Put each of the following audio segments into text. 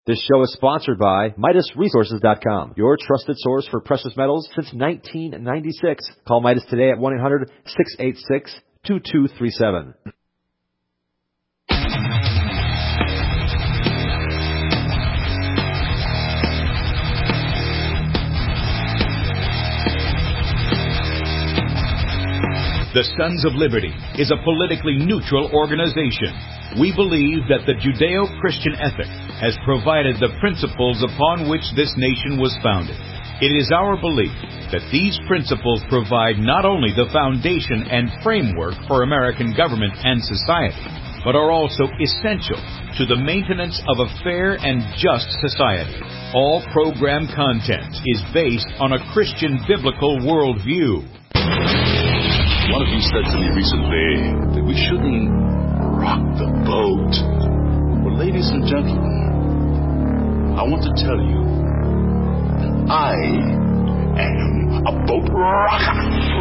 This show is sponsored by MidasResources.com, your trusted source for precious metals since 1996. Call Midas today at 1-800-686-2237. The Sons of Liberty is a politically neutral organization. We believe that the Judeo-Christian ethic has provided the principles upon which this nation was founded. It is our belief that these principles provide not only the foundation and framework for American government and society, but are also essential to the maintenance of a fair and just society. All program content is based on a Christian biblical worldview. One of you said to me recently that we shouldn't rock the boat. Well, ladies and gentlemen, I want to tell you that I am a boat rocker.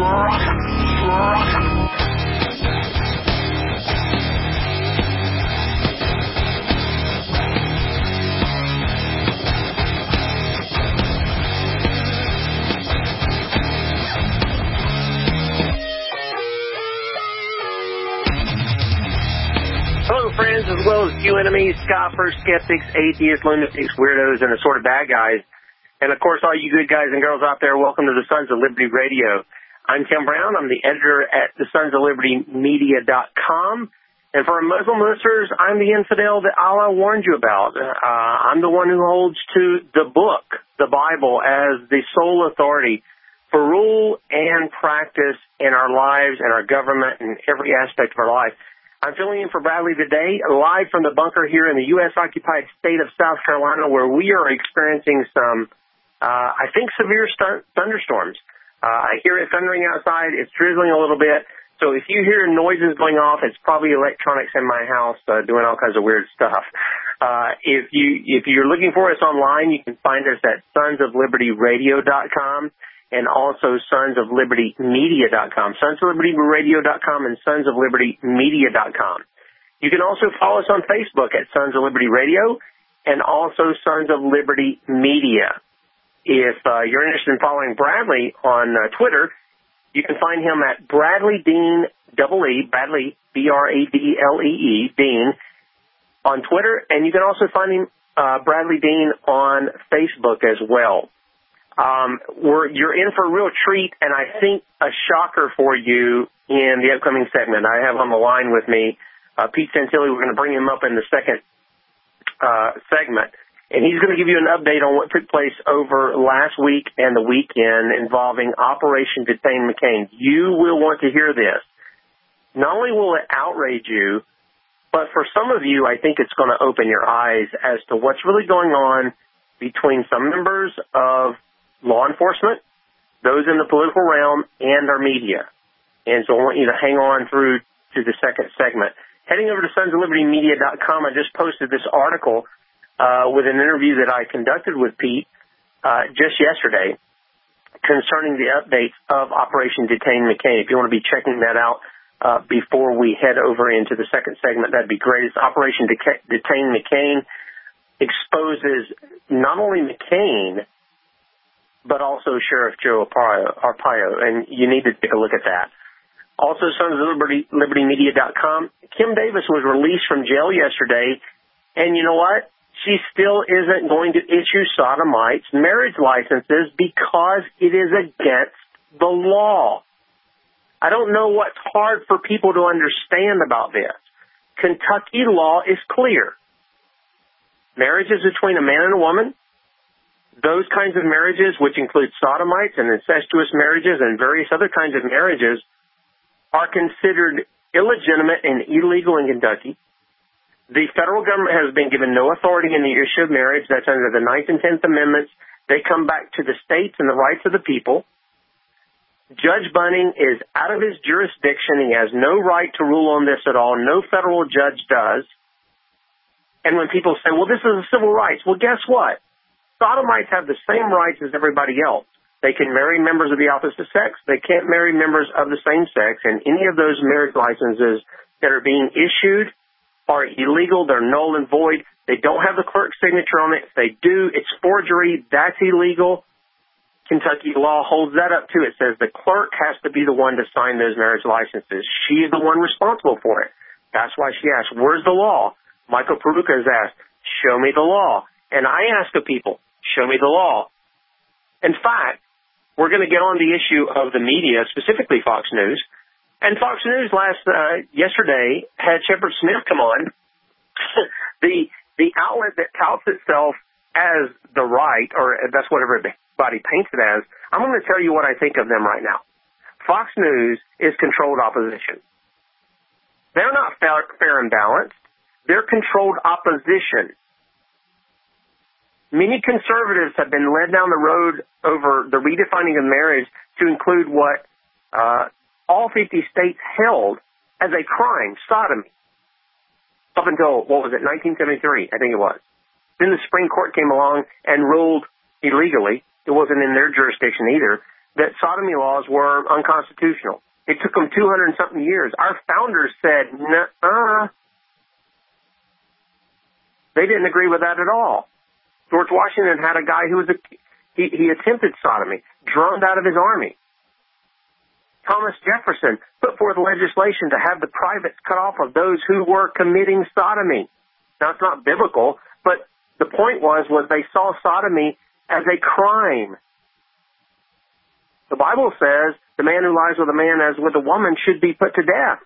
Hello, friends, as well as you enemies, scoffers, skeptics, atheists, lunatics, weirdos, and assorted bad guys. And, of course, all you good guys and girls out there, welcome to the Sons of Liberty Radio. I'm Tim Brown. I'm the editor at the Sons of Liberty Media.com. And for our Muslim listeners, I'm the infidel that Allah warned you about. I'm the one who holds to the book, the Bible, as the sole authority for rule and practice in our lives and our government and every aspect of our life. I'm filling in for Bradley today, live from the bunker here in the U.S.-occupied state of South Carolina, where we are experiencing some, I think, severe thunderstorms. I hear it thundering outside. It's drizzling a little bit. So if you hear noises going off, it's probably electronics in my house doing all kinds of weird stuff. If you're looking for us online, you can find us at sonsoflibertyradio.com. and also sonsoflibertymedia.com, sonsoflibertyradio.com and sonsoflibertymedia.com. You can also follow us on Facebook at Sons of Liberty Radio and also Sons of Liberty Media. If you're interested in following Bradley on Twitter, you can find him at Bradley Dean, Bradley, B-R-A-D-L-E-E, Dean, on Twitter, and you can also find him, Bradley Dean, on Facebook as well. You're in for a real treat, and I think a shocker for you in the upcoming segment. I have on the line with me Pete Santilli. We're going to bring him up in the second segment, and he's going to give you an update on what took place over last week and the weekend involving Operation Detain McCain. You will want to hear this. Not only will it outrage you, but for some of you, I think it's going to open your eyes as to what's really going on between some members of law enforcement, those in the political realm, and our media. And so I want you to hang on through to the second segment. Heading over to sonsoflibertymedia.com, I just posted this article with an interview that I conducted with Pete just yesterday concerning the updates of Operation Detain McCain. If you want to be checking that out before we head over into the second segment, that'd be great. It's Operation Detain McCain exposes not only McCain, but also Sheriff Joe Arpaio, and you need to take a look at that. Also, Sons of LibertyMedia.com. Kim Davis was released from jail yesterday, and you know what? She still isn't going to issue sodomites marriage licenses because it is against the law. I don't know what's hard for people to understand about this. Kentucky law is clear. Marriage is between a man and a woman. Those kinds of marriages, which include sodomites and incestuous marriages and various other kinds of marriages, are considered illegitimate and illegal in Kentucky. The federal government has been given no authority in the issue of marriage. That's under the 9th and 10th Amendments. They come back to the states and the rights of the people. Judge Bunning is out of his jurisdiction. He has no right to rule on this at all. No federal judge does. And when people say, well, this is a civil rights, well, guess what? Sodomites have the same rights as everybody else. They can marry members of the opposite sex. They can't marry members of the same sex. And any of those marriage licenses that are being issued are illegal. They're null and void. They don't have the clerk's signature on it. If they do, it's forgery. That's illegal. Kentucky law holds that up, too. It says the clerk has to be the one to sign those marriage licenses. She is the one responsible for it. That's why she asked, where's the law? Michael Peruka has asked, show me the law. And I ask the people, show me the law. In fact, we're going to get on the issue of the media, specifically Fox News. And Fox News yesterday had Shepard Smith come on, the outlet that touts itself as the right, or that's what everybody paints it as. I'm going to tell you what I think of them right now. Fox News is controlled opposition. They're not fair and balanced. They're controlled opposition. Many conservatives have been led down the road over the redefining of marriage to include what all 50 states held as a crime, sodomy. Up until, 1973, I think it was. Then the Supreme Court came along and ruled illegally, it wasn't in their jurisdiction either, that sodomy laws were unconstitutional. It took them 200 and something years. Our founders said, nuh-uh. They didn't agree with that at all. George Washington had a guy who was he attempted sodomy, drummed out of his army. Thomas Jefferson put forth legislation to have the privates cut off of those who were committing sodomy. Now, it's not biblical, but the point was they saw sodomy as a crime. The Bible says the man who lies with a man as with a woman should be put to death.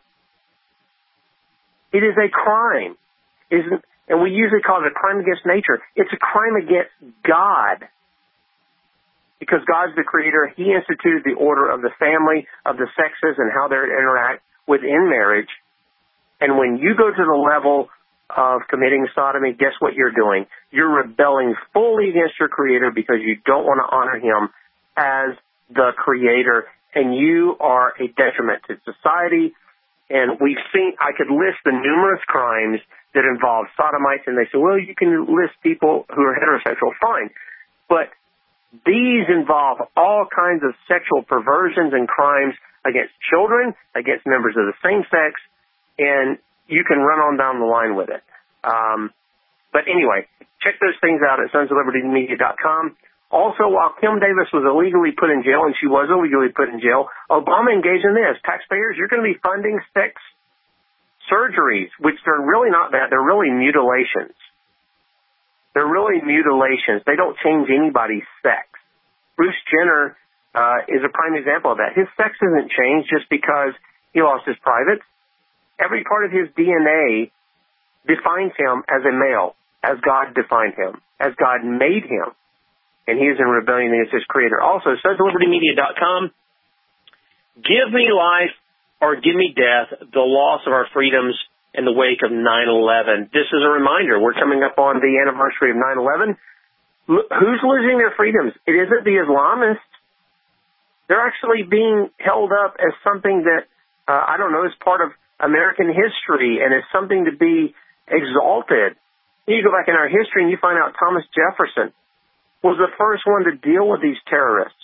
It is a crime. And we usually call it a crime against nature. It's a crime against God. Because God's the creator, he instituted the order of the family, of the sexes, and how they're to interact within marriage. And when you go to the level of committing sodomy, guess what you're doing? You're rebelling fully against your creator because you don't want to honor him as the creator, and you are a detriment to society. And we've seen, I could list the numerous crimes that involve sodomites, and they say, well, you can list people who are heterosexual, fine. But these involve all kinds of sexual perversions and crimes against children, against members of the same sex, and you can run on down the line with it. But anyway, check those things out at sonsoflibertymedia.com. Also, while Kim Davis was illegally put in jail, and she was illegally put in jail, Obama engaged in this. Taxpayers, you're going to be funding sex surgeries, which are really not that. They're really mutilations. They're really mutilations. They don't change anybody's sex. Bruce Jenner is a prime example of that. His sex isn't changed just because he lost his privates. Every part of his DNA defines him as a male, as God defined him, as God made him. And he is in rebellion against his creator. Also, SonsOfLibertyMedia.com. Give me life or give me death, the loss of our freedoms in the wake of 9/11. This is a reminder. We're coming up on the anniversary of 9/11. Who's losing their freedoms? It isn't the Islamists. They're actually being held up as something that, is part of American history and is something to be exalted. You go back in our history and you find out Thomas Jefferson was the first one to deal with these terrorists.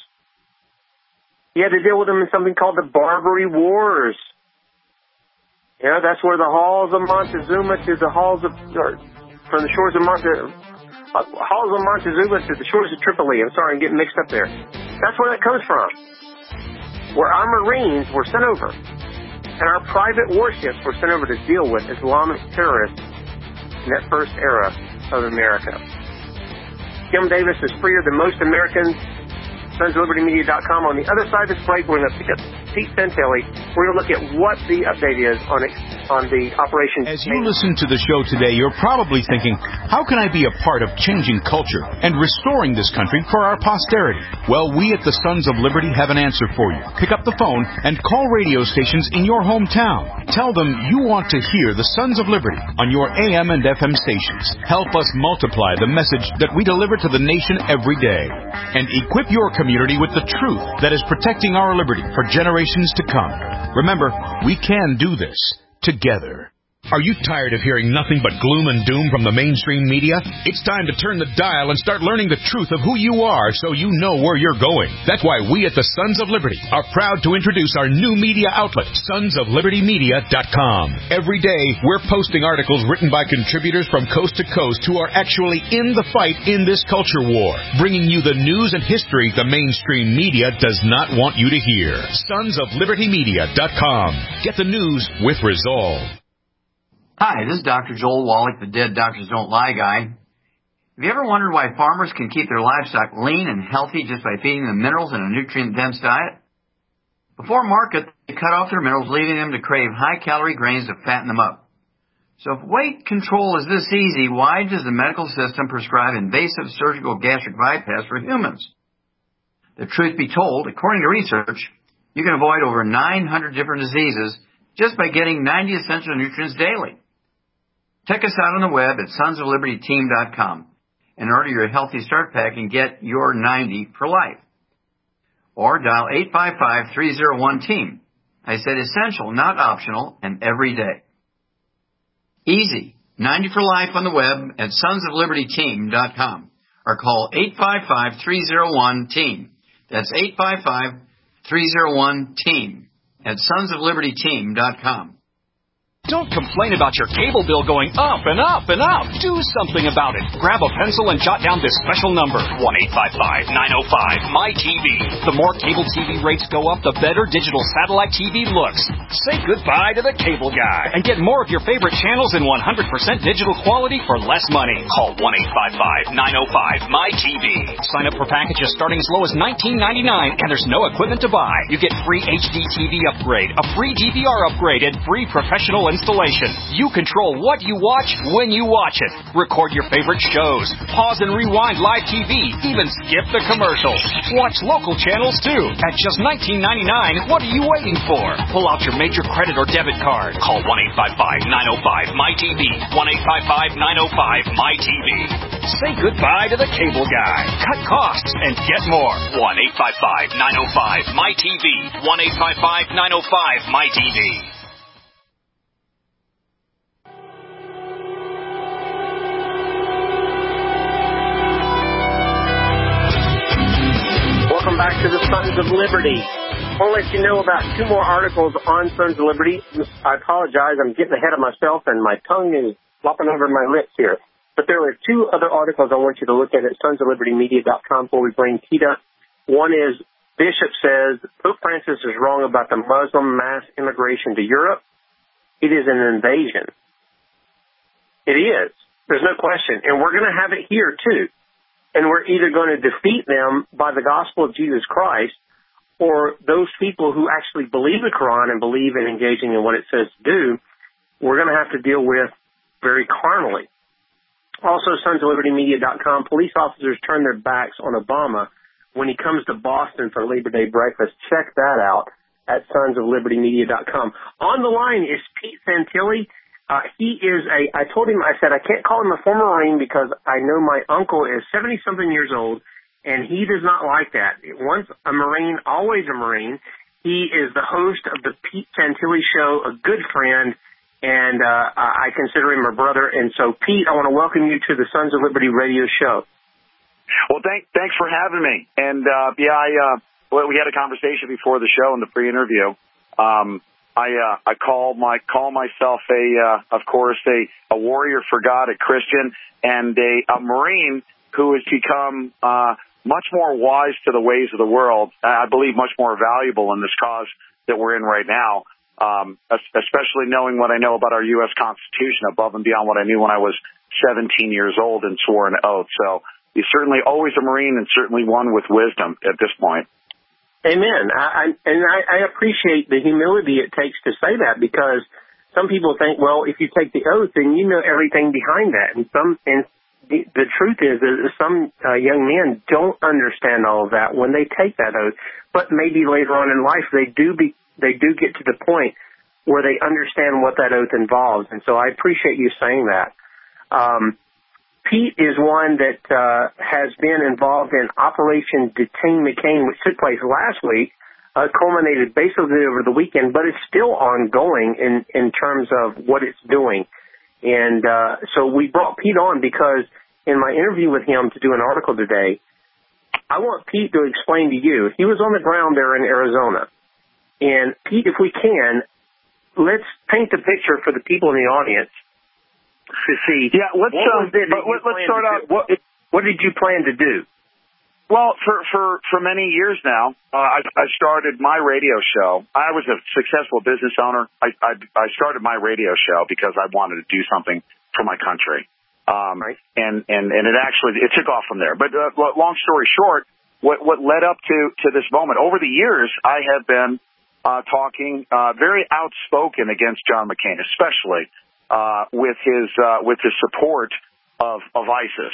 He had to deal with them in something called the Barbary Wars. Yeah, that's where the halls of Montezuma to the halls of, from the shores of halls of Montezuma to the shores of Tripoli. I'm sorry, I'm getting mixed up there. That's where that comes from. Where our Marines were sent over, and our private warships were sent over to deal with Islamic terrorists in that first era of America. Kim Davis is freer than most Americans. SonsOfLibertyMedia.com. On the other side of this break, we're going to pick up Pete Santelli. We're going to look at what the update is on the operation. As you listen to the show today, you're probably thinking, how can I be a part of changing culture and restoring this country for our posterity? Well, we at the Sons of Liberty have an answer for you. Pick up the phone and call radio stations in your hometown. Tell them you want to hear the Sons of Liberty on your AM and FM stations. Help us multiply the message that we deliver to the nation every day. And equip your community with the truth that is protecting our liberty for generations to come. Remember, we can do this together. Are you tired of hearing nothing but gloom and doom from the mainstream media? It's time to turn the dial and start learning the truth of who you are so you know where you're going. That's why we at the Sons of Liberty are proud to introduce our new media outlet, sonsoflibertymedia.com. Every day, we're posting articles written by contributors from coast to coast who are actually in the fight in this culture war, bringing you the news and history the mainstream media does not want you to hear. Sonsoflibertymedia.com. Get the news with resolve. Hi, this is Dr. Joel Wallach, the Dead Doctors Don't Lie guy. Have you ever wondered why farmers can keep their livestock lean and healthy just by feeding them minerals in a nutrient-dense diet? Before market, they cut off their minerals, leaving them to crave high-calorie grains to fatten them up. So if weight control is this easy, why does the medical system prescribe invasive surgical gastric bypass for humans? The truth be told, according to research, you can avoid over 900 different diseases just by getting 90 essential nutrients daily. Check us out on the web at sonsoflibertyteam.com and order your Healthy Start Pack and get your 90 for life. Or dial 855-301-TEAM. I said essential, not optional, and every day. Easy. 90 for life on the web at sonsoflibertyteam.com or call 855-301-TEAM. That's 855-301-TEAM at sonsoflibertyteam.com. Don't complain about your cable bill going up and up and up. Do something about it. Grab a pencil and jot down this special number, 1-855-905-MY-TV. The more cable TV rates go up, the better digital satellite TV looks. Say goodbye to the cable guy and get more of your favorite channels in 100% digital quality for less money. Call 1-855-905-MY-TV. Sign up for packages starting as low as $19.99, and there's no equipment to buy. You get free HD TV upgrade, a free DVR upgrade, and free professional installation. You control what you watch when you watch it. Record your favorite shows. Pause and rewind live TV. Even skip the commercials. Watch local channels too. At just $19.99, what are you waiting for? Pull out your major credit or debit card. Call 1-855-905-MY-TV. 1-855-905-MY-TV. Say goodbye to the cable guy. Cut costs and get more. 1-855-905-MY-TV. 1-855-905-MY-TV. Welcome back to the Sons of Liberty. I want to let you know about two more articles on Sons of Liberty. I apologize. I'm getting ahead of myself, and my tongue is flopping over my lips here. But there are two other articles I want you to look at sonsoflibertymedia.com before we bring Keita. One is, Bishop says, Pope Francis is wrong about the Muslim mass immigration to Europe. It is an invasion. It is. There's no question. And we're going to have it here, too. And we're either going to defeat them by the gospel of Jesus Christ, or those people who actually believe the Quran and believe in engaging in what it says to do, we're going to have to deal with very carnally. Also, sonsoflibertymedia.com, police officers turn their backs on Obama when he comes to Boston for Labor Day breakfast. Check that out at sonsoflibertymedia.com. On the line is Pete Santilli. He is I told him, I said, I can't call him a former Marine because I know my uncle is 70-something years old, and he does not like that. Once a Marine, always a Marine. He is the host of the Pete Santilli Show, a good friend, and I consider him a brother. And so, Pete, I want to welcome you to the Sons of Liberty radio show. Well, thanks for having me. And, we had a conversation before the show in the pre-interview. I call myself of course, a warrior for God, a Christian, and a Marine who has become much more wise to the ways of the world. I believe much more valuable in this cause that we're in right now, especially knowing what I know about our U.S. Constitution above and beyond what I knew when I was 17 years old and swore an oath. So he's certainly always a Marine and certainly one with wisdom at this point. Amen. I appreciate the humility it takes to say that, because some people think, well, if you take the oath, then you know everything behind that. And the truth is that some young men don't understand all of that when they take that oath. But maybe later on in life they do get to the point where they understand what that oath involves. And so I appreciate you saying that. Pete is one that has been involved in Operation Detain McCain, which took place last week. culminated basically over the weekend, but it's still ongoing in terms of what it's doing. And so we brought Pete on because in my interview with him to do an article today, I want Pete to explain to you. He was on the ground there in Arizona. And, Pete, if we can, let's paint the picture for the people in the audience to see. Yeah, let's start out. What did you plan to do? Well, for many years now, I started my radio show. I was a successful business owner. I started my radio show because I wanted to do something for my country. Right. And it took off from there. But long story short, what led up to this moment, over the years, I have been talking very outspoken against John McCain, especially with his support of ISIS.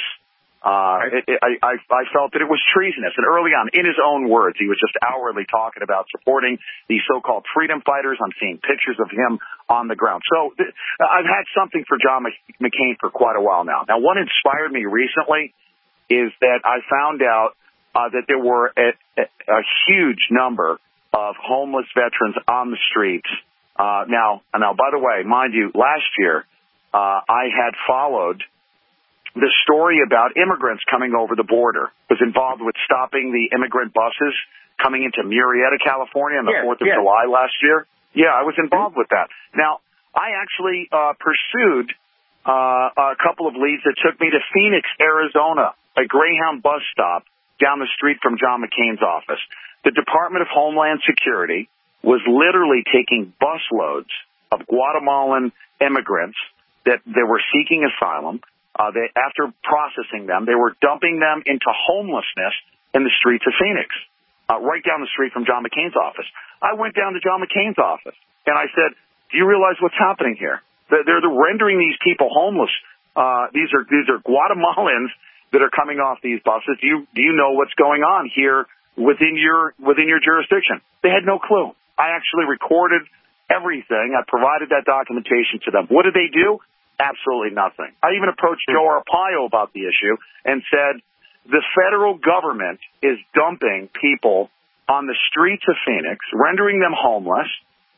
I felt that it was treasonous. And early on, in his own words, he was just outwardly talking about supporting these so-called freedom fighters. I'm seeing pictures of him on the ground. So I've had something for John McCain for quite a while now. Now, what inspired me recently is that I found out that there were a huge number of homeless veterans on the streets. Now, by the way, mind you, last year I had followed the story about immigrants coming over the border, was involved with stopping the immigrant buses coming into Murrieta, California on the 4th of July last year. Yeah, I was involved with that. Now, I actually pursued a couple of leads that took me to Phoenix, Arizona, a Greyhound bus stop down the street from John McCain's office. The Department of Homeland Security was literally taking busloads of Guatemalan immigrants that were seeking asylum. After processing them, they were dumping them into homelessness in the streets of Phoenix, right down the street from John McCain's office. I went down to John McCain's office, and I said, do you realize what's happening here? They're rendering these people homeless. These are Guatemalans that are coming off these buses. Do you know what's going on here within your jurisdiction? They had no clue. I actually recorded everything. I provided that documentation to them. What did they do? Absolutely nothing. I even approached Joe Arpaio about the issue and said, the federal government is dumping people on the streets of Phoenix, rendering them homeless,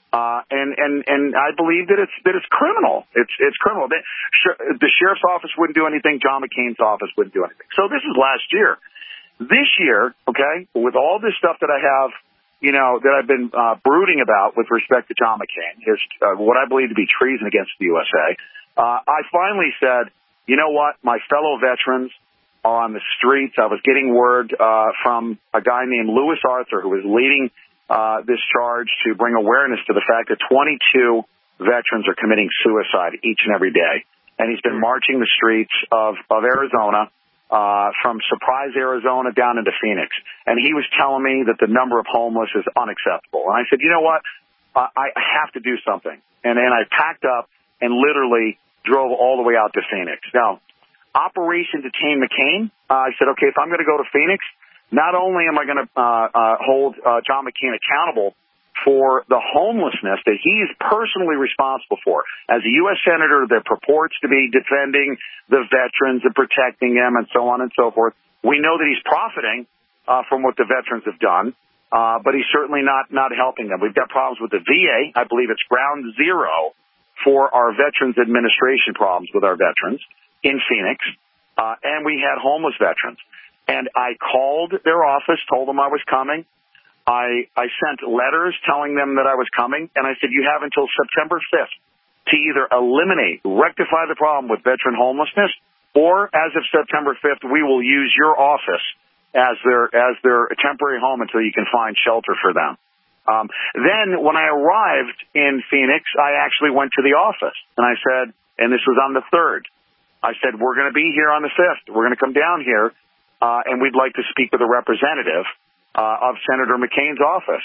and I believe that it's criminal. It's criminal. The sheriff's office wouldn't do anything. John McCain's office wouldn't do anything. So this is last year. This year, okay, with all this stuff that I have, that I've been brooding about with respect to John McCain, his what I believe to be treason against the USA, I finally said, you know what, my fellow veterans are on the streets. I was getting word from a guy named Louis Arthur, who was leading this charge to bring awareness to the fact that 22 veterans are committing suicide each and every day. And he's been marching the streets of Arizona, from Surprise, Arizona, down into Phoenix. And he was telling me that the number of homeless is unacceptable. And I said, you know what, I have to do something. And I packed up and literally drove all the way out to Phoenix. Now, Operation Detain McCain, I said, okay, if I'm going to go to Phoenix, not only am I going to hold John McCain accountable for the homelessness that he is personally responsible for, as a U.S. Senator that purports to be defending the veterans and protecting them and so on and so forth. We know that he's profiting from what the veterans have done, but he's certainly not helping them. We've got problems with the VA. I believe it's ground zero for our Veterans Administration problems with our veterans in Phoenix, and we had homeless veterans. And I called their office, told them I was coming. I sent letters telling them that I was coming, and I said, you have until September 5th to either rectify the problem with veteran homelessness, or as of September 5th, we will use your office as their temporary home until you can find shelter for them. Then when I arrived in Phoenix, I actually went to the office, and I said, and this was on the 3rd, I said, we're going to be here on the 5th. We're going to come down here, and we'd like to speak with a representative of Senator McCain's office.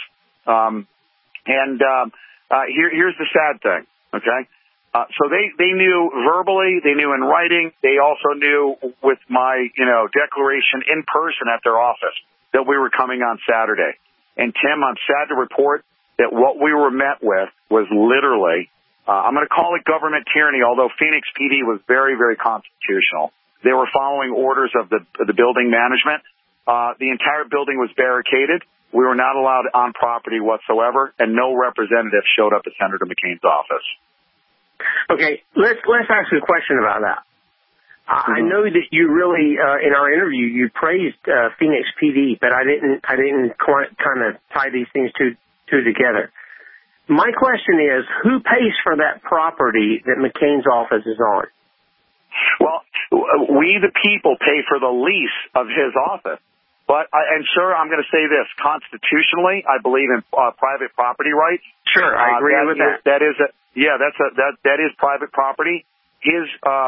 Here's the sad thing, okay? So they knew verbally, they knew in writing, they also knew with my, declaration in person at their office that we were coming on Saturday. And, Tim, I'm sad to report that what we were met with was literally, I'm going to call it government tyranny, although Phoenix PD was very, very constitutional. They were following orders of the building management. The entire building was barricaded. We were not allowed on property whatsoever, and no representative showed up at Senator McCain's office. Okay, let's ask you a question about that. I know that you really, in our interview, you praised Phoenix PD, but I didn't kind of tie these things two together. My question is, who pays for that property that McCain's office is on? Well, we the people pay for the lease of his office. But, and sir, I'm going to say this, constitutionally, I believe in private property rights. Sure, I agree with that. That is private property. His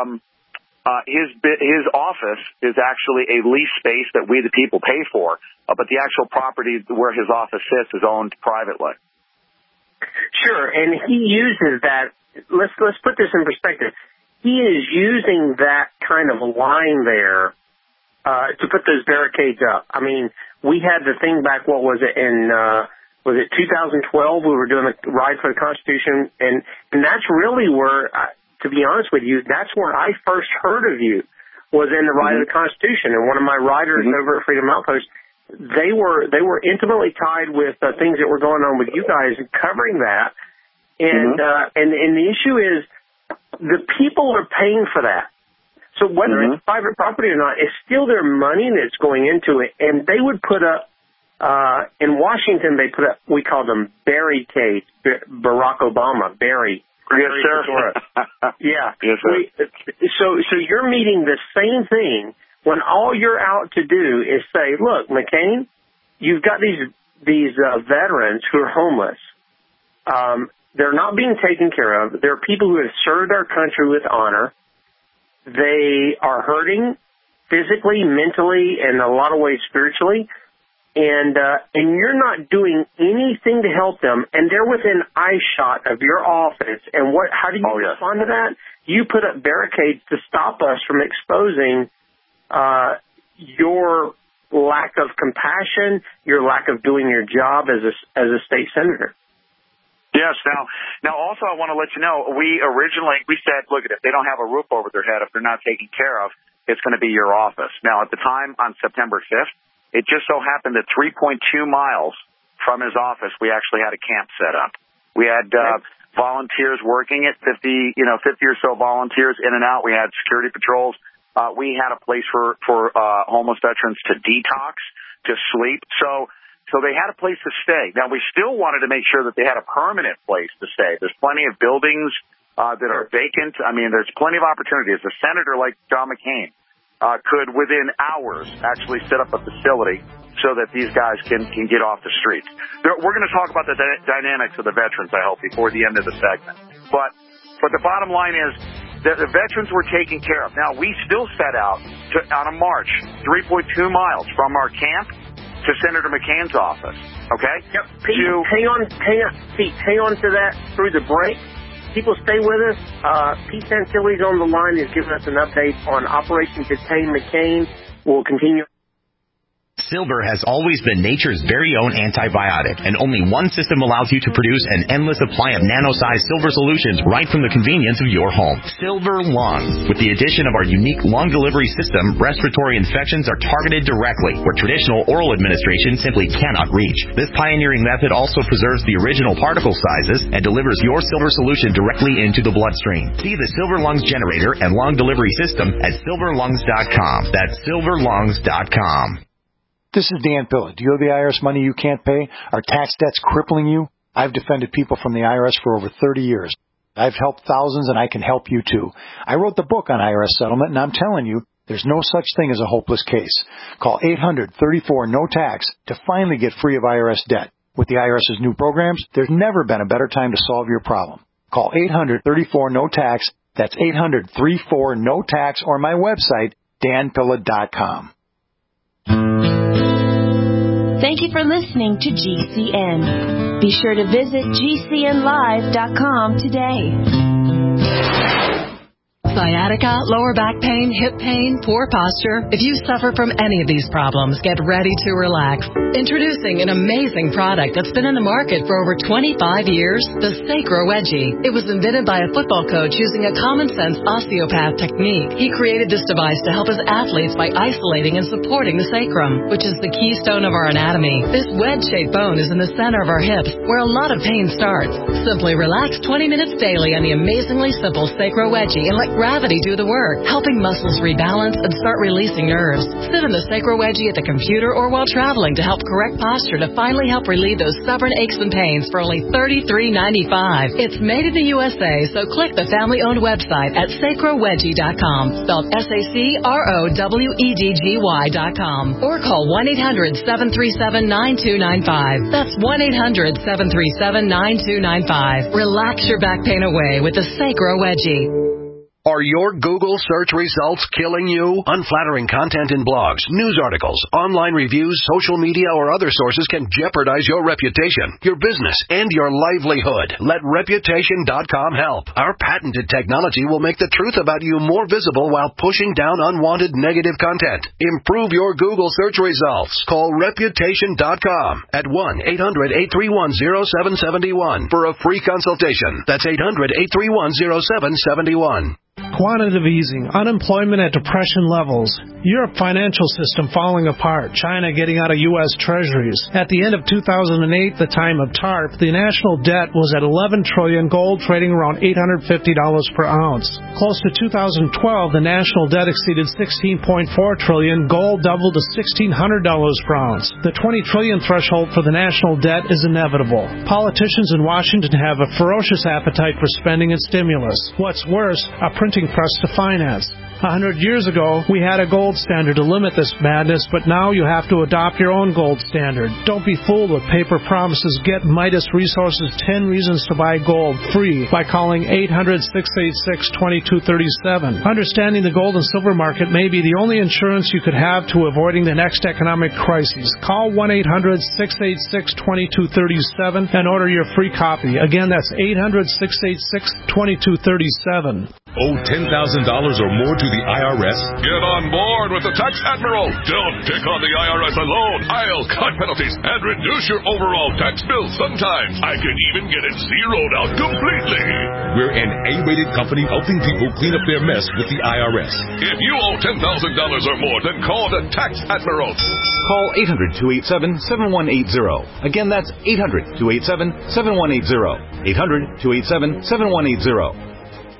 office is actually a lease space that we the people pay for, but the actual property where his office sits is owned privately. Sure, and he uses that. Let's put this in perspective. He is using that kind of line there to put those barricades up. I mean, we had the thing back, what was it, in was it 2012? We were doing the Ride for the Constitution, and that's really where, to be honest with you, that's where I first heard of you, was in the Ride of the Constitution. And one of my riders over at Freedom Outpost, they were intimately tied with things that were going on with you guys and covering that. And and the issue is the people are paying for that. So whether it's private property or not, it's still their money that's going into it. And they would put up, in Washington, they put up, we call them barricades, Barack Obama, Barry. Yes, sir. Yeah. Yes, sir. So you're meeting the same thing when all you're out to do is say, look, McCain, you've got these veterans who are homeless. They're not being taken care of. They're people who have served our country with honor. They are hurting physically, mentally, and in a lot of ways spiritually. And you're not doing anything to help them, and they're within eyeshot of your office. And how do you respond to that? You put up barricades to stop us from exposing your lack of compassion, your lack of doing your job as a state senator. Yes. Now, also, I want to let you know, we said, look, if they don't have a roof over their head, if they're not taken care of, it's going to be your office. Now, at the time, on September 5th, it just so happened that 3.2 miles from his office, we actually had a camp set up. We had volunteers working it, 50 or so volunteers in and out. We had security patrols. We had a place for homeless veterans to detox, to sleep. So they had a place to stay. Now, we still wanted to make sure that they had a permanent place to stay. There's plenty of buildings that are vacant. I mean, there's plenty of opportunities. A senator like John McCain could, within hours, actually set up a facility so that these guys can get off the streets. We're going to talk about the dynamics of the veterans, I hope, before the end of the segment. But the bottom line is that the veterans were taken care of. Now, we still set out on a march 3.2 miles from our camp to Senator McCain's office, okay? Yep. Pete, hang on to that through the break. People stay with us. Pete Santilli's on the line. He's giving us an update on Operation Detain McCain. We'll continue. Silver has always been nature's very own antibiotic, and only one system allows you to produce an endless supply of nano-sized silver solutions right from the convenience of your home. Silver Lungs. With the addition of our unique lung delivery system, respiratory infections are targeted directly, where traditional oral administration simply cannot reach. This pioneering method also preserves the original particle sizes and delivers your silver solution directly into the bloodstream. See the Silver Lungs generator and lung delivery system at silverlungs.com. That's silverlungs.com. This is Dan Pilla. Do you owe the IRS money you can't pay? Are tax debts crippling you? I've defended people from the IRS for over 30 years. I've helped thousands, and I can help you too. I wrote the book on IRS settlement, and I'm telling you, there's no such thing as a hopeless case. Call 800-34-NO-TAX to finally get free of IRS debt. With the IRS's new programs, there's never been a better time to solve your problem. Call 800-34-NO-TAX. That's 800-34-NO-TAX, or my website, danpilla.com. Thank you for listening to GCN. Be sure to visit GCNlive.com today. Sciatica, lower back pain, hip pain, poor posture. If you suffer from any of these problems, get ready to relax. Introducing an amazing product that's been in the market for over 25 years, the Sacro Wedgie. It was invented by a football coach using a common-sense osteopath technique. He created this device to help his athletes by isolating and supporting the sacrum, which is the keystone of our anatomy. This wedge-shaped bone is in the center of our hips, where a lot of pain starts. Simply relax 20 minutes daily on the amazingly simple Sacro Wedgie and let gravity do the work, helping muscles rebalance and start releasing nerves. Sit in the Sacro Wedgie at the computer or while traveling to help correct posture to finally help relieve those stubborn aches and pains for only $33.95. It's made in the USA, so click the family-owned website at sacrowedgie.com, spelled SACROWEDGY.com, or call 1-800-737-9295. That's 1-800-737-9295. Relax your back pain away with the Sacro Wedgie. Are your Google search results killing you? Unflattering content in blogs, news articles, online reviews, social media, or other sources can jeopardize your reputation, your business, and your livelihood. Let Reputation.com help. Our patented technology will make the truth about you more visible while pushing down unwanted negative content. Improve your Google search results. Call Reputation.com at 1-800-831-0771 for a free consultation. That's 800-831-0771. Quantitative easing, unemployment at depression levels, Europe financial system falling apart, China getting out of U.S. treasuries. At the end of 2008, the time of TARP, the national debt was at $11 trillion, gold trading around $850 per ounce. Close to 2012, the national debt exceeded $16.4 trillion, gold doubled to $1,600 per ounce. The $20 trillion threshold for the national debt is inevitable. Politicians in Washington have a ferocious appetite for spending and stimulus. What's worse, a printing press to finance. 100 years ago, we had a gold standard to limit this madness, but now you have to adopt your own gold standard. Don't be fooled with paper promises. Get Midas Resources 10 Reasons to Buy Gold free by calling 800-686-2237. Understanding the gold and silver market may be the only insurance you could have to avoiding the next economic crisis. Call 1-800-686-2237 and order your free copy. Again, that's 800-686-2237. Owe $10,000 or more to the IRS? Get on board with the Tax Admiral. Don't pick on the IRS alone. I'll cut penalties and reduce your overall tax bill. Sometimes I can even get it zeroed out completely. We're an A-rated company helping people clean up their mess with the IRS. If you owe $10,000 or more, then call the Tax Admiral. Call 800-287-7180. Again, that's 800-287-7180. 800-287-7180.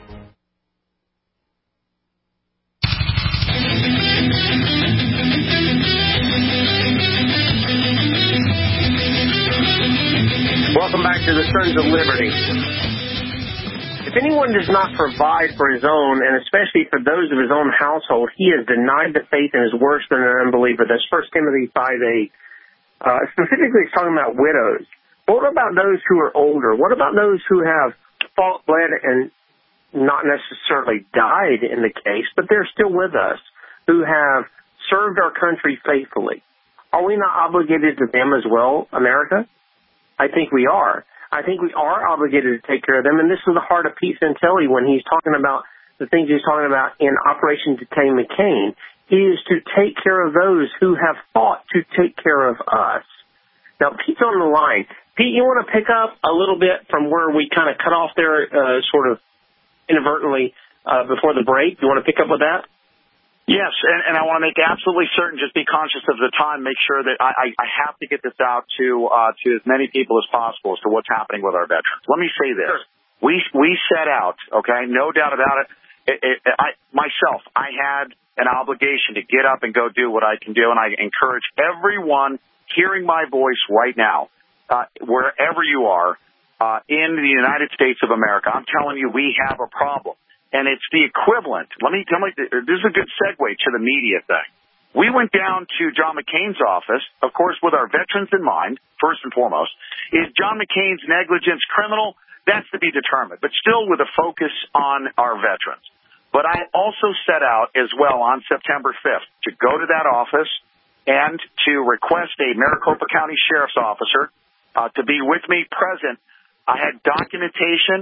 Welcome back to the Sons of Liberty. If anyone does not provide for his own, and especially for those of his own household, he has denied the faith and is worse than an unbeliever. That's 1 Timothy 5:8. Specifically, it's talking about widows. But what about those who are older? What about those who have fought, bled, and not necessarily died in the case, but they're still with us, who have served our country faithfully? Are we not obligated to them as well, America? I think we are. I think we are obligated to take care of them, and this is the heart of Pete Santelli when he's talking about the things he's talking about in Operation Detain McCain. He is to take care of those who have fought to take care of us. Now, Pete's on the line. Pete, you want to pick up a little bit from where we kind of cut off there sort of inadvertently before the break? You want to pick up with that? Yes, and I want to make absolutely certain, just be conscious of the time, make sure that I have to get this out to as many people as possible as to what's happening with our veterans. Let me say this. Sure. We set out, okay, no doubt about it. I had an obligation to get up and go do what I can do, and I encourage everyone hearing my voice right now, wherever you are, in the United States of America, I'm telling you, we have a problem. And it's the equivalent. This is a good segue to the media thing. We went down to John McCain's office, of course, with our veterans in mind, first and foremost. Is John McCain's negligence criminal? That's to be determined, but still with a focus on our veterans. But I also set out as well on September 5th to go to that office and to request a Maricopa County Sheriff's officer to be with me present. I had documentation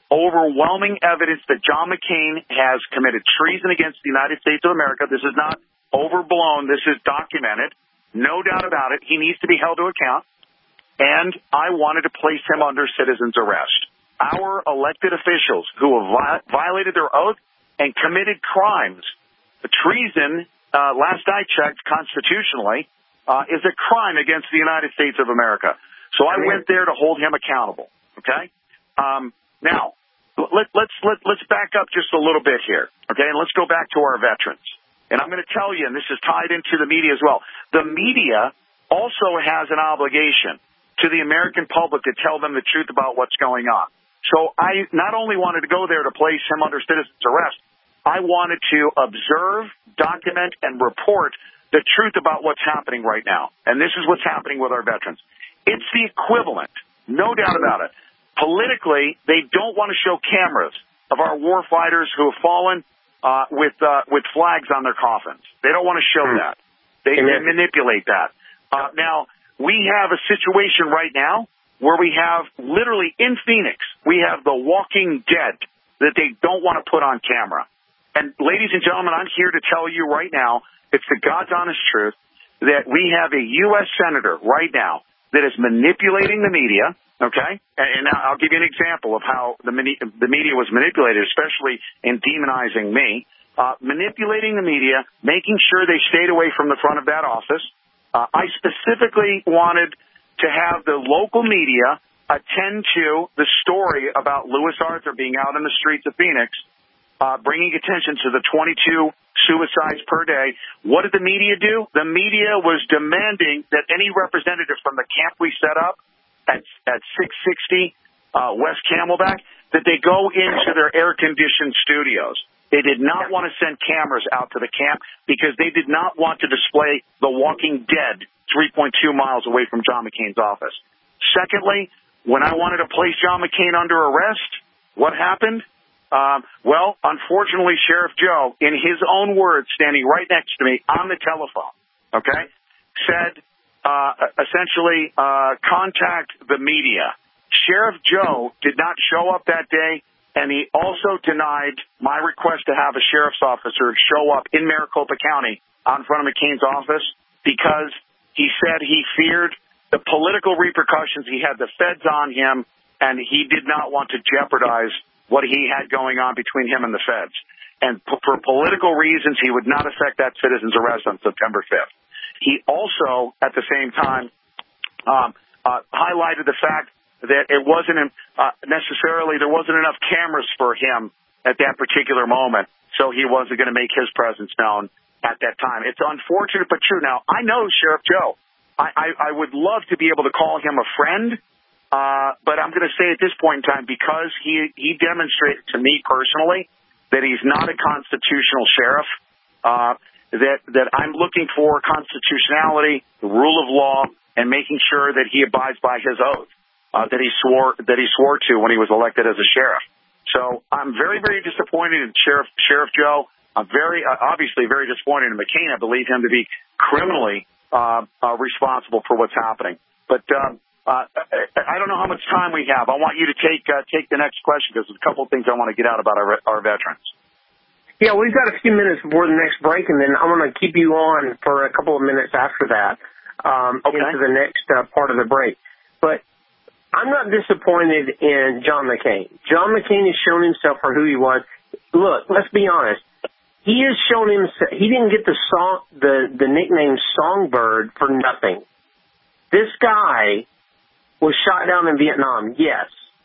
overwhelming evidence that John McCain has committed treason against the United States of America. This is not overblown. This is documented. No doubt about it. He needs to be held to account. And I wanted to place him under citizen's arrest. Our elected officials who have violated their oath and committed crimes, treason, last I checked constitutionally, is a crime against the United States of America. So I went there to hold him accountable. Okay? Now, let's back up just a little bit here. Okay? And let's go back to our veterans. And I'm going to tell you, and this is tied into the media as well, the media also has an obligation to the American public to tell them the truth about what's going on. So I not only wanted to go there to place him under citizen's arrest, I wanted to observe, document, and report the truth about what's happening right now. And this is what's happening with our veterans. It's the equivalent, no doubt about it. Politically, they don't want to show cameras of our war fighters who have fallen with flags on their coffins. They don't want to show that. They manipulate that. Now, we have a situation right now where we have literally in Phoenix, we have the Walking Dead that they don't want to put on camera. And ladies and gentlemen, I'm here to tell you right now, it's the God's honest truth, that we have a U.S. senator right now that is manipulating the media, okay? And now I'll give you an example of how the media was manipulated, especially in demonizing me. Manipulating the media, making sure they stayed away from the front of that office. I specifically wanted to have the local media attend to the story about Louis Arthur being out in the streets of Phoenix, bringing attention to the 22 suicides per day. What did the media do? The media was demanding that any representative from the camp we set up at 660 West Camelback, that they go into their air-conditioned studios. They did not want to send cameras out to the camp because they did not want to display The Walking Dead 3.2 miles away from John McCain's office. Secondly, when I wanted to place John McCain under arrest, what happened? Well, unfortunately, Sheriff Joe, in his own words, standing right next to me on the telephone, okay, said, essentially, contact the media. Sheriff Joe did not show up that day, and he also denied my request to have a sheriff's officer show up in Maricopa County out in front of McCain's office because he said he feared the political repercussions. He had the feds on him, and he did not want to jeopardize what he had going on between him and the feds. And for political reasons, he would not effect that citizen's arrest on September 5th. He also, at the same time, highlighted the fact that it wasn't necessarily, there wasn't enough cameras for him at that particular moment, so he wasn't going to make his presence known at that time. It's unfortunate but true. Now, I know Sheriff Joe. I would love to be able to call him a friend, but I'm going to say at this point in time, because he demonstrated to me personally that he's not a constitutional sheriff, that I'm looking for constitutionality, the rule of law, and making sure that he abides by his oath that he swore to when he was elected as a sheriff. So I'm very, very disappointed in Sheriff Joe. I'm obviously very disappointed in McCain. I believe him to be criminally responsible for what's happening. But I don't know how much time we have. I want you to take the next question because there's a couple of things I want to get out about our veterans. Yeah, we've got a few minutes before the next break, and then I'm going to keep you on for a couple of minutes after that into the next part of the break. But I'm not disappointed in John McCain. John McCain has shown himself for who he was. Look, let's be honest. He has shown himself. He didn't get the nickname Songbird for nothing. This guy was shot down in Vietnam, yes.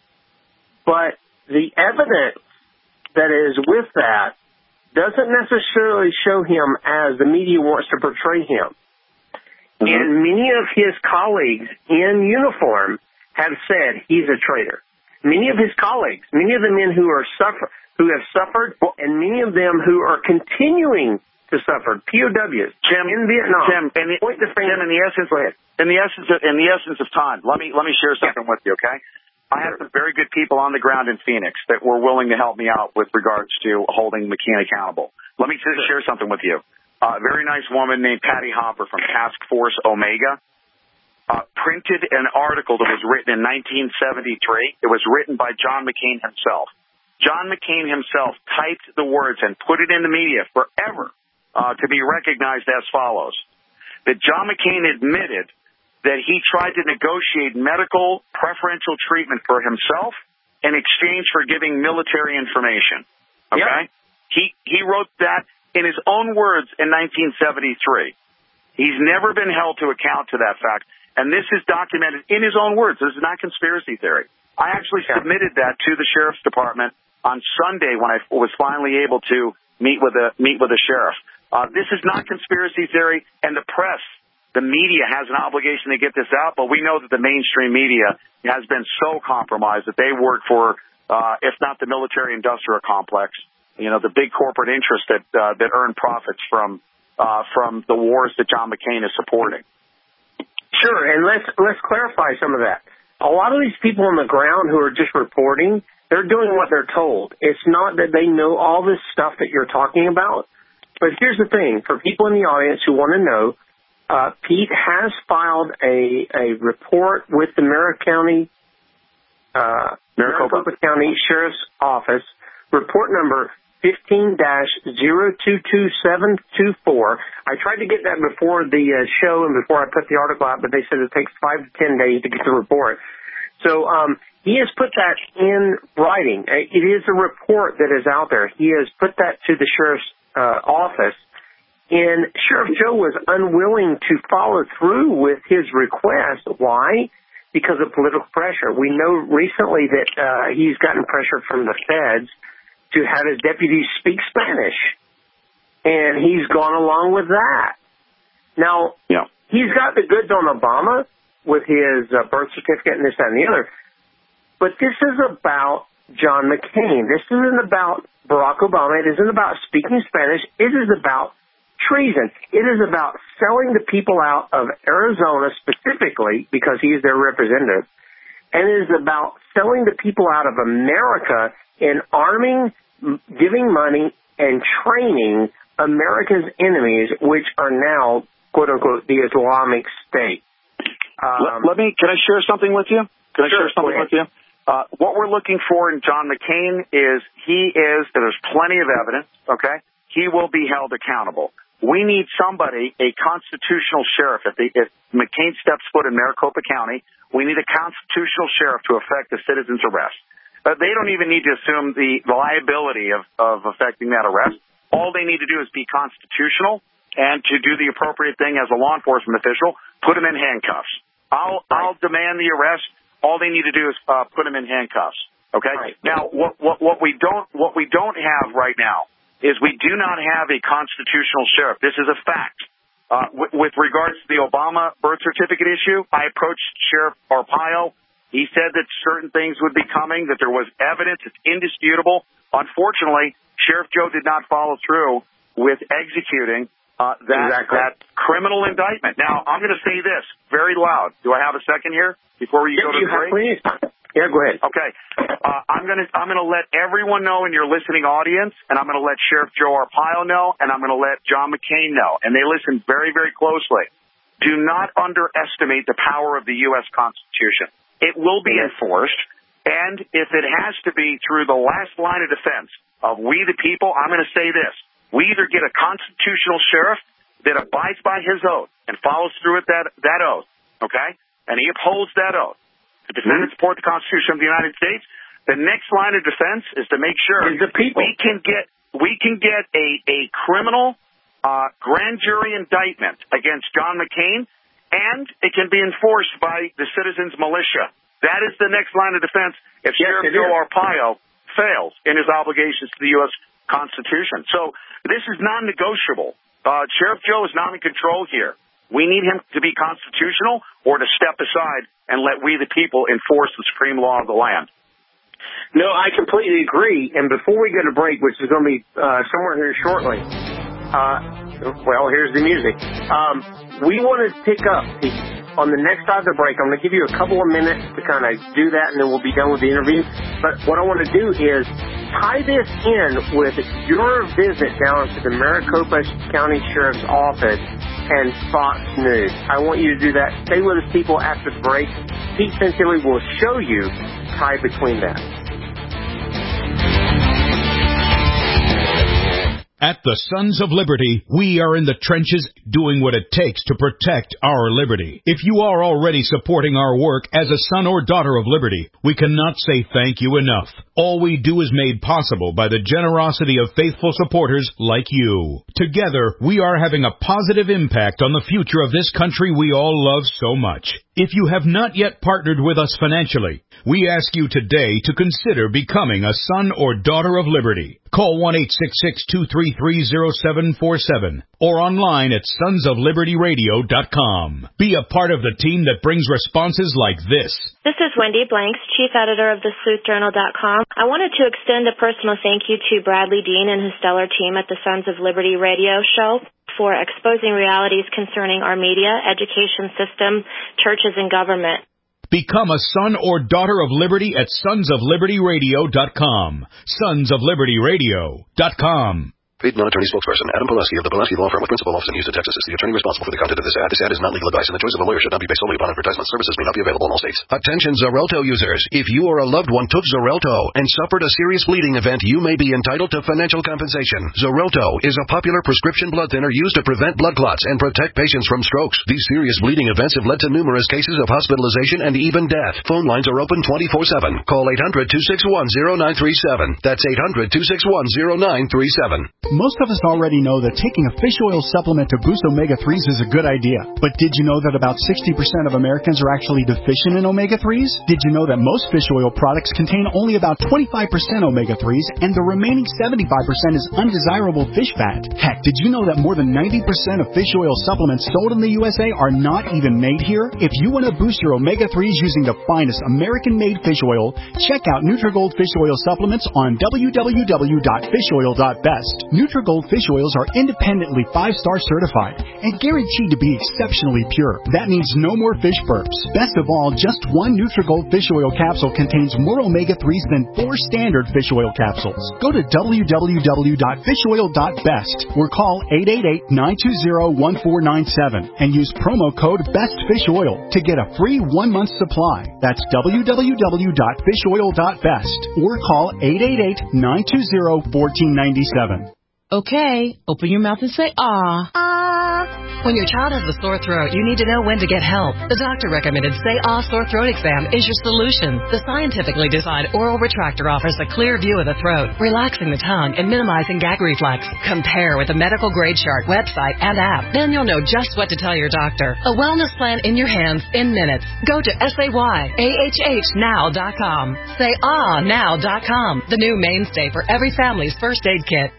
But the evidence that is with that doesn't necessarily show him as the media wants to portray him. Mm-hmm. And many of his colleagues in uniform have said he's a traitor. Many of his colleagues, many of the men who have suffered, and many of them who are continuing to suffer, POWs, in Vietnam. Tim, in the essence of time, let me share something with you, okay? I have some very good people on the ground in Phoenix that were willing to help me out with regards to holding McCain accountable. Let me just share something with you. A very nice woman named Patty Hopper from Task Force Omega. printed an article that was written in 1973. It was written by John McCain himself. John McCain himself typed the words and put it in the media forever to be recognized as follows. That John McCain admitted that he tried to negotiate medical preferential treatment for himself in exchange for giving military information. Okay? Yep. He wrote that in his own words in 1973. He's never been held to account to that fact. And this is documented in his own words. This is not conspiracy theory. I actually submitted that to the sheriff's department on Sunday when I was finally able to meet with the sheriff. This is not conspiracy theory, and the press, the media, has an obligation to get this out, but we know that the mainstream media has been so compromised that they work for, if not the military-industrial complex, the big corporate interests that earn profits from the wars that John McCain is supporting. Sure, and let's clarify some of that. A lot of these people on the ground who are just reporting, they're doing what they're told. It's not that they know all this stuff that you're talking about. But here's the thing. For people in the audience who want to know, Pete has filed a report with the Maricopa County Sheriff's Office, report number 15-022724. I tried to get that before the show and before I put the article out, but they said it takes 5 to 10 days to get the report. So he has put that in writing. It is a report that is out there. He has put that to the sheriff's office, and Sheriff Joe was unwilling to follow through with his request. Why? Because of political pressure. We know recently that he's gotten pressure from the feds to have his deputies speak Spanish, and he's gone along with that. Now, he's got the goods on Obama with his birth certificate and this, that, and the other, but this is about John McCain. This isn't about Barack Obama. It isn't about speaking Spanish. It is about treason. It is about selling the people out of Arizona specifically, because he is their representative, and it is about selling the people out of America and arming, giving money, and training America's enemies, which are now, quote-unquote, the Islamic State. Can I share something with you? What we're looking for in John McCain is there's plenty of evidence, okay? He will be held accountable. We need somebody, a constitutional sheriff. If McCain steps foot in Maricopa County, we need a constitutional sheriff to effect a citizen's arrest. They don't even need to assume the liability of effecting that arrest. All they need to do is be constitutional and to do the appropriate thing as a law enforcement official, put him in handcuffs. I'll demand the arrest. All they need to do is put him in handcuffs. Okay. Right. Now, what we don't have right now is we do not have a constitutional sheriff. This is a fact. With regards to the Obama birth certificate issue, I approached Sheriff Arpaio. He said that certain things would be coming, that there was evidence. It's indisputable. Unfortunately, Sheriff Joe did not follow through with executing that criminal indictment. Now, I'm going to say this very loud. Do I have a second here before we go to the break? Please. Yeah, go ahead. Okay. I'm going to let everyone know in your listening audience, and I'm going to let Sheriff Joe Arpaio know, and I'm going to let John McCain know. And they listen very, very closely. Do not underestimate the power of the U.S. Constitution. It will be enforced, and if it has to be through the last line of defense of we the people, I'm going to say this. We either get a constitutional sheriff that abides by his oath and follows through with that oath, okay, and he upholds that oath to defend and support the Constitution of the United States. The next line of defense is to make sure we can get a criminal grand jury indictment against John McCain, and it can be enforced by the citizens' militia. That is the next line of defense if Sheriff Joe Arpaio fails in his obligations to the U.S. Constitution. So this is non-negotiable. Sheriff Joe is not in control here. We need him to be constitutional or to step aside and let we the people enforce the supreme law of the land. No, I completely agree. And before we go to break, which is going to be somewhere here shortly, here's the music. We want to pick up on the next side of the break. I'm going to give you a couple of minutes to kind of do that, and then we'll be done with the interview. But what I want to do is tie this in with your visit down to the Maricopa County Sheriff's Office and Fox News. I want you to do that. Stay with us, people, after the break. Pete Santilli will show you tie between that. At the Sons of Liberty, we are in the trenches doing what it takes to protect our liberty. If you are already supporting our work as a son or daughter of liberty, we cannot say thank you enough. All we do is made possible by the generosity of faithful supporters like you. Together, we are having a positive impact on the future of this country we all love so much. If you have not yet partnered with us financially, we ask you today to consider becoming a son or daughter of liberty. Call 1-866-233-0747 or online at sonsoflibertyradio.com. Be a part of the team that brings responses like this. This is Wendy Blanks, chief editor of thesleuthjournal.com. I wanted to extend a personal thank you to Bradley Dean and his stellar team at the Sons of Liberty radio show for exposing realities concerning our media, education system, churches, and government. Become a son or daughter of liberty at sonsoflibertyradio.com. Sonsoflibertyradio.com. Paid non-attorney spokesperson Adam Pileski of the Pileski Law Firm with principal office in Houston, Texas is the attorney responsible for the content of this ad. This ad is not legal advice, and the choice of a lawyer should not be based solely upon advertisement. Services may not be available in all states. Attention Xarelto users. If you or a loved one took Xarelto and suffered a serious bleeding event, you may be entitled to financial compensation. Xarelto is a popular prescription blood thinner used to prevent blood clots and protect patients from strokes. These serious bleeding events have led to numerous cases of hospitalization and even death. Phone lines are open 24/7. Call 800-261-0937. That's 800-261-0937. Most of us already know that taking a fish oil supplement to boost omega-3s is a good idea. But did you know that about 60% of Americans are actually deficient in omega-3s? Did you know that most fish oil products contain only about 25% omega-3s and the remaining 75% is undesirable fish fat? Heck, did you know that more than 90% of fish oil supplements sold in the USA are not even made here? If you want to boost your omega-3s using the finest American-made fish oil, check out Nutrigold Fish Oil Supplements on www.fishoil.best. Nutrigold fish oils are independently 5-star certified and guaranteed to be exceptionally pure. That means no more fish burps. Best of all, just one Nutrigold fish oil capsule contains more omega-3s than 4 standard fish oil capsules. Go to www.fishoil.best or call 888-920-1497 and use promo code BESTFISHOIL to get a free 1-month supply. That's www.fishoil.best or call 888-920-1497. Okay, open your mouth and say, ah. Ah. When your child has a sore throat, you need to know when to get help. The doctor-recommended Say Ah Sore Throat Exam is your solution. The scientifically designed oral retractor offers a clear view of the throat, relaxing the tongue and minimizing gag reflex. Compare with the medical grade chart website and app. Then you'll know just what to tell your doctor. A wellness plan in your hands in minutes. Go to SayAHHnow.com. SayAhNow.com. The new mainstay for every family's first aid kit.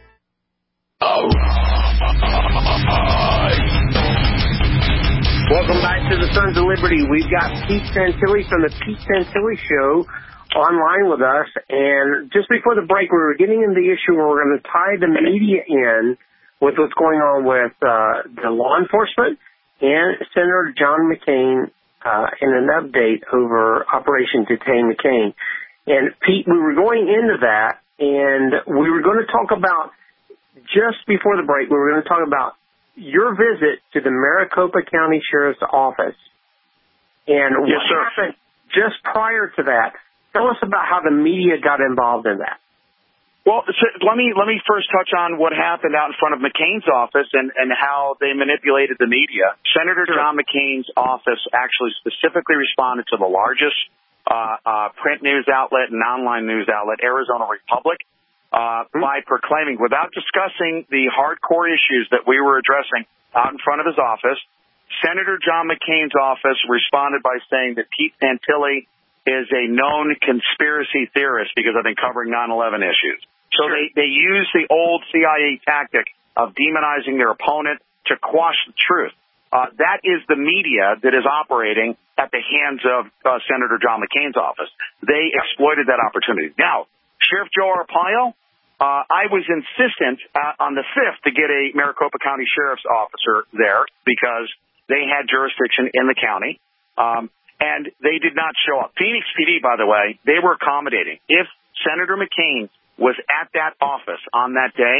Welcome back to the Sons of Liberty. We've got Pete Santilli from the Pete Santilli Show online with us. And just before the break, we were getting into the issue where we're going to tie the media in with what's going on with the law enforcement and Senator John McCain in an update over Operation Detain McCain. And, Pete, we were going into that, and we were going to talk about, just before the break, we were going to talk about your visit to the Maricopa County Sheriff's Office. And what happened just prior to that. Tell us about how the media got involved in that. Well, so let me first touch on what happened out in front of McCain's office and how they manipulated the media. Senator John McCain's office actually specifically responded to the largest print news outlet and online news outlet, Arizona Republic, by proclaiming, without discussing the hardcore issues that we were addressing out in front of his office, Senator John McCain's office responded by saying that Pete Santilli is a known conspiracy theorist because I've been covering 9/11 issues. So they use the old CIA tactic of demonizing their opponent to quash the truth. That is the media that is operating at the hands of Senator John McCain's office. They exploited that opportunity. Now, Sheriff Joe Arpaio, I was insistent on the 5th to get a Maricopa County Sheriff's officer there because they had jurisdiction in the county, and they did not show up. Phoenix PD, by the way, they were accommodating. If Senator McCain was at that office on that day,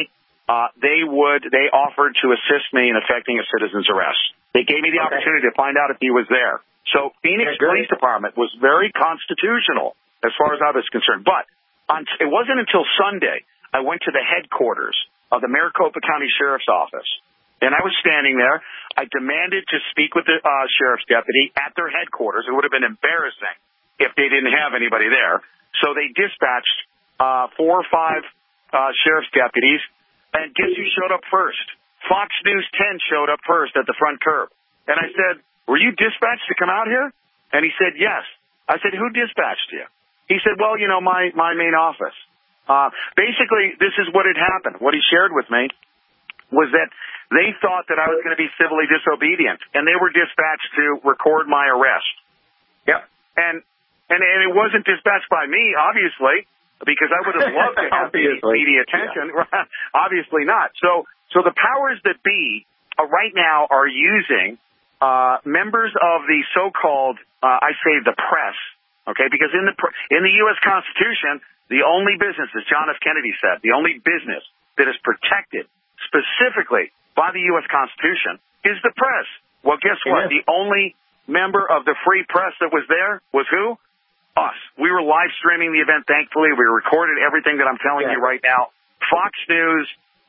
they offered to assist me in effecting a citizen's arrest. They gave me the opportunity to find out if he was there. So Phoenix Police Department was very constitutional as far as I was concerned. But it wasn't until Sunday I went to the headquarters of the Maricopa County Sheriff's Office, and I was standing there. I demanded to speak with the sheriff's deputy at their headquarters. It would have been embarrassing if they didn't have anybody there. So they dispatched 4 or 5 sheriff's deputies, and guess who showed up first? Fox News 10 showed up first at the front curb. And I said, "Were you dispatched to come out here?" And he said, "Yes." I said, "Who dispatched you?" He said, "Well, my main office." Basically, this is what had happened. What he shared with me was that they thought that I was going to be civilly disobedient, and they were dispatched to record my arrest. Yep. And it wasn't dispatched by me, obviously, because I would have loved to have media attention. Yeah. Obviously not. So the powers that be right now are using members of the so-called, I say the press, okay, because in the U.S. Constitution, the only business, as John F. Kennedy said, the only business that is protected specifically by the U.S. Constitution is the press. Well, guess what? The only member of the free press that was there was who? Us. We were live streaming the event, thankfully. We recorded everything that I'm telling you right now. Fox News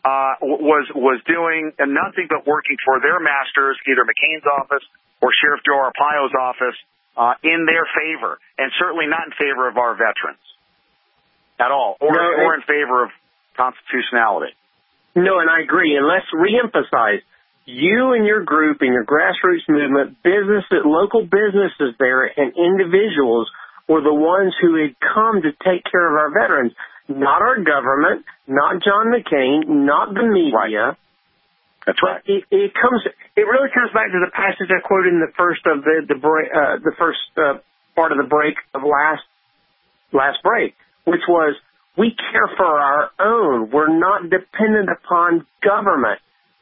was doing nothing but working for their masters, either McCain's office or Sheriff Joe Arpaio's office, in their favor, and certainly not in favor of our veterans at all, or in favor of constitutionality. No, and I agree. And let's reemphasize, you and your group and your grassroots movement, local businesses there and individuals were the ones who had come to take care of our veterans, not our government, not John McCain, not the media. Right. That's right. It really comes back to the passage I quoted in the first of the first part of the break of last break, which was, we care for our own. We're not dependent upon government.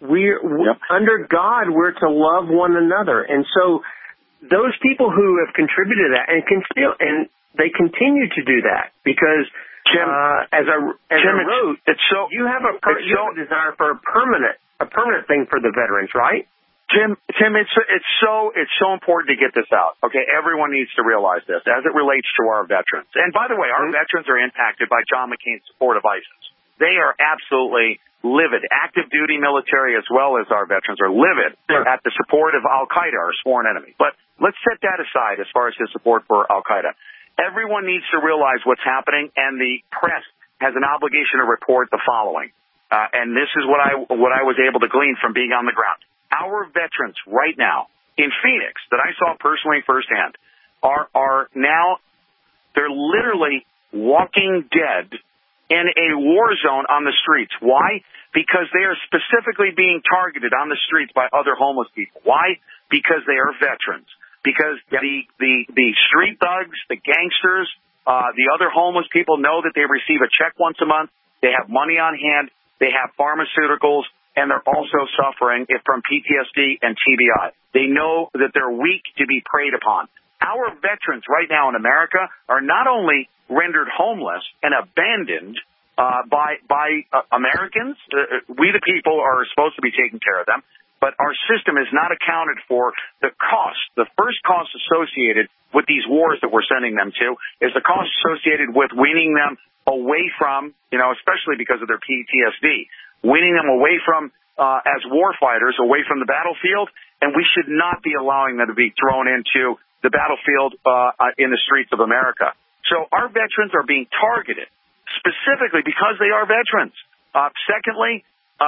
Under God, we're to love one another. And so those people who have contributed to that and they continue to do that because Jim, as I wrote, you have a desire for a permanent thing for the veterans, right? Tim, it's so important to get this out. Okay, everyone needs to realize this as it relates to our veterans. And by the way, our veterans are impacted by John McCain's supportive ISIS. They are absolutely livid. Active duty military as well as our veterans are livid at the support of Al-Qaeda, our sworn enemy. But let's set that aside as far as his support for Al-Qaeda. Everyone needs to realize what's happening, and the press has an obligation to report the following. And this is what I was able to glean from being on the ground. Our veterans right now in Phoenix that I saw personally firsthand are now, they're literally walking dead in a war zone on the streets. Why? Because they are specifically being targeted on the streets by other homeless people. Why? Because they are veterans. Because the street thugs, the gangsters, the other homeless people know that they receive a check once a month. They have money on hand. They have pharmaceuticals, and they're also suffering from PTSD and TBI. They know that they're weak to be preyed upon. Our veterans right now in America are not only rendered homeless and abandoned by Americans. We the people are supposed to be taking care of them, but our system is not accounted for the cost. The first cost associated with these wars that we're sending them to is the cost associated with weaning them away from, especially because of their PTSD, weaning them away from, as war fighters, away from the battlefield, and we should not be allowing them to be thrown into the battlefield in the streets of America. So our veterans are being targeted specifically because they are veterans. Secondly,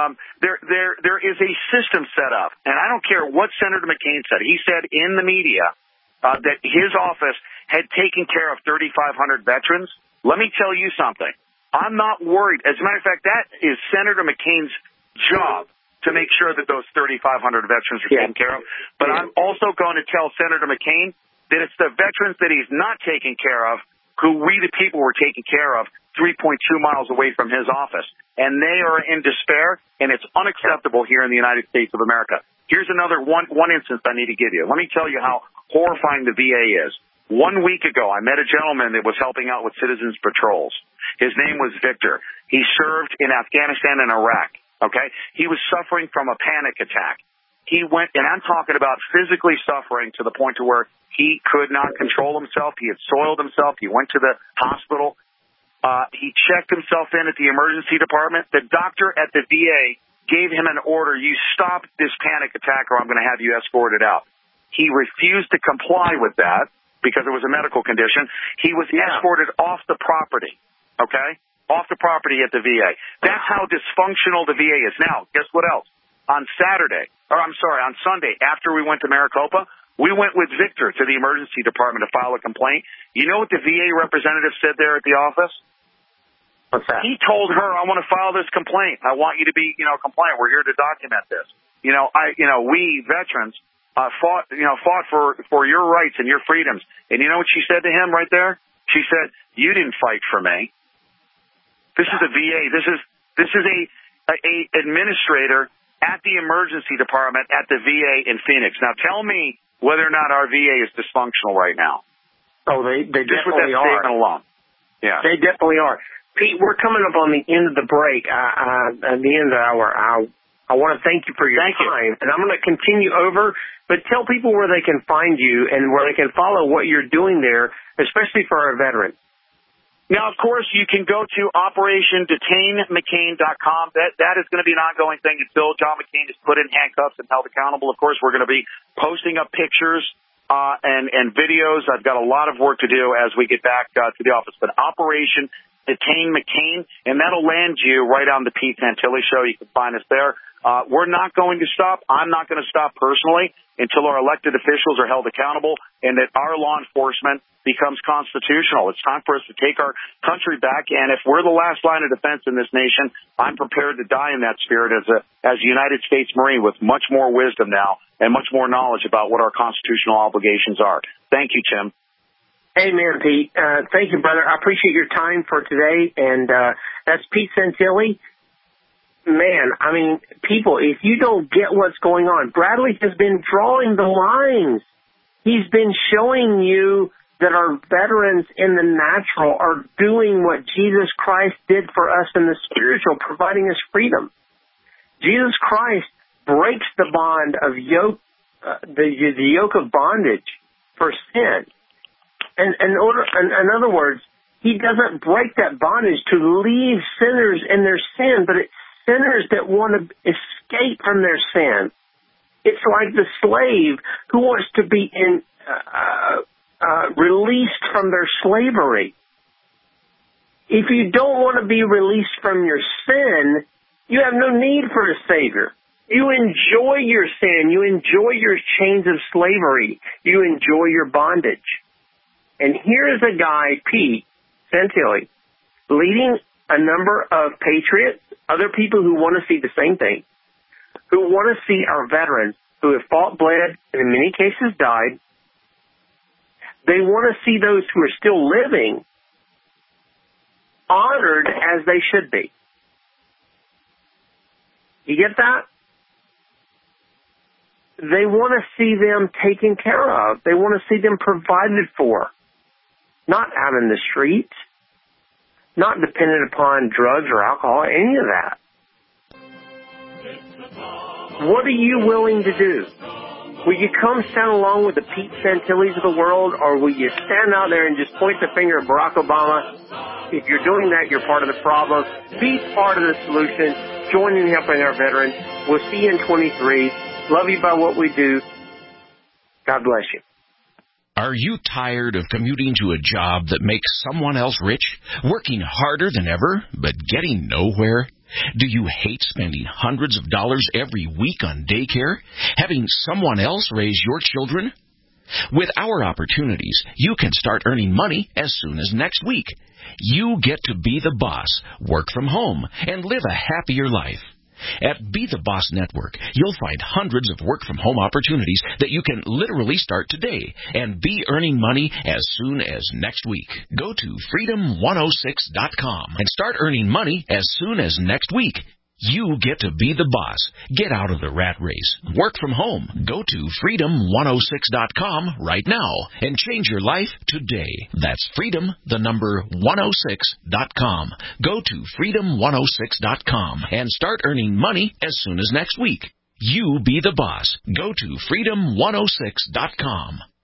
there is a system set up, and I don't care what Senator McCain said. He said in the media that his office had taken care of 3,500 veterans. Let me tell you something. I'm not worried. As a matter of fact, that is Senator McCain's job to make sure that those 3,500 veterans are taken care of. But I'm also going to tell Senator McCain that it's the veterans that he's not taking care of who we the people were taking care of 3.2 miles away from his office. And they are in despair, and it's unacceptable here in the United States of America. Here's another one instance I need to give you. Let me tell you how horrifying the VA is. 1 week ago, I met a gentleman that was helping out with citizens patrols. His name was Victor. He served in Afghanistan and Iraq. Okay? He was suffering from a panic attack. He went, and I'm talking about physically suffering to the point to where he could not control himself. He had soiled himself. He went to the hospital. He checked himself in at the emergency department. The doctor at the VA gave him an order, you stop this panic attack or I'm going to have you escorted out. He refused to comply with that because it was a medical condition. He was escorted off the property, okay? Off the property at the VA. That's how dysfunctional the VA is. Now, guess what else? On Sunday, after we went to Maricopa, we went with Victor to the emergency department to file a complaint. You know what the VA representative said there at the office? What's that? He told her, I want to file this complaint. I want you to be, compliant. We're here to document this. We veterans fought for your rights and your freedoms. And you know what she said to him right there? She said, you didn't fight for me. This is a VA. This is a administrator at the emergency department at the VA in Phoenix. Now tell me whether or not our VA is dysfunctional right now. Oh, they just definitely with that statement alone. Yeah. They definitely are. Pete, we're coming up on the end of the break, at the end of the hour. I want to thank you for your time, and I'm going to continue over, but tell people where they can find you and where they can follow what you're doing there, especially for our veterans. Now, of course, you can go to OperationDetainMcCain.com. That is going to be an ongoing thing until John McCain is put in handcuffs and held accountable. Of course, we're going to be posting up pictures and videos. I've got a lot of work to do as we get back to the office. But Operation Detain McCain, and that'll land you right on the Pete Santilli Show. You can find us there. We're not going to stop. I'm not going to stop personally until our elected officials are held accountable and that our law enforcement becomes constitutional. It's time for us to take our country back, and if we're the last line of defense in this nation, I'm prepared to die in that spirit as a United States Marine with much more wisdom now and much more knowledge about what our constitutional obligations are. Thank you, Tim. Amen, Pete. Thank you, brother. I appreciate your time for today, and that's Pete Santilli. Man, I mean, people, if you don't get what's going on, Bradley has been drawing the lines. He's been showing you that our veterans in the natural are doing what Jesus Christ did for us in the spiritual, providing us freedom. Jesus Christ breaks the bond of the yoke of bondage for sin. And in other words, he doesn't break that bondage to leave sinners in their sin, but it's sinners that want to escape from their sin. It's like the slave who wants to be released from their slavery. If you don't want to be released from your sin, you have no need for a Savior. You enjoy your sin. You enjoy your chains of slavery. You enjoy your bondage. And here is a guy, Pete Santilli, leading a number of patriots, other people who want to see the same thing, who want to see our veterans who have fought, bled, and in many cases died. They want to see those who are still living honored as they should be. You get that? They want to see them taken care of. They want to see them provided for. Not out in the streets. Not dependent upon drugs or alcohol, any of that. What are you willing to do? Will you come stand along with the Pete Santillis of the world, or will you stand out there and just point the finger at Barack Obama? If you're doing that, you're part of the problem. Be part of the solution. Join in helping our veterans. We'll see you in 23. Love you by what we do. God bless you. Are you tired of commuting to a job that makes someone else rich, working harder than ever, but getting nowhere? Do you hate spending hundreds of dollars every week on daycare, having someone else raise your children? With our opportunities, you can start earning money as soon as next week. You get to be the boss, work from home, and live a happier life. At Be the Boss Network, you'll find hundreds of work-from-home opportunities that you can literally start today and be earning money as soon as next week. Go to Freedom106.com and start earning money as soon as next week. You get to be the boss. Get out of the rat race. Work from home. Go to freedom106.com right now and change your life today. That's freedom106.com. Go to freedom106.com and start earning money as soon as next week. You be the boss. Go to freedom106.com.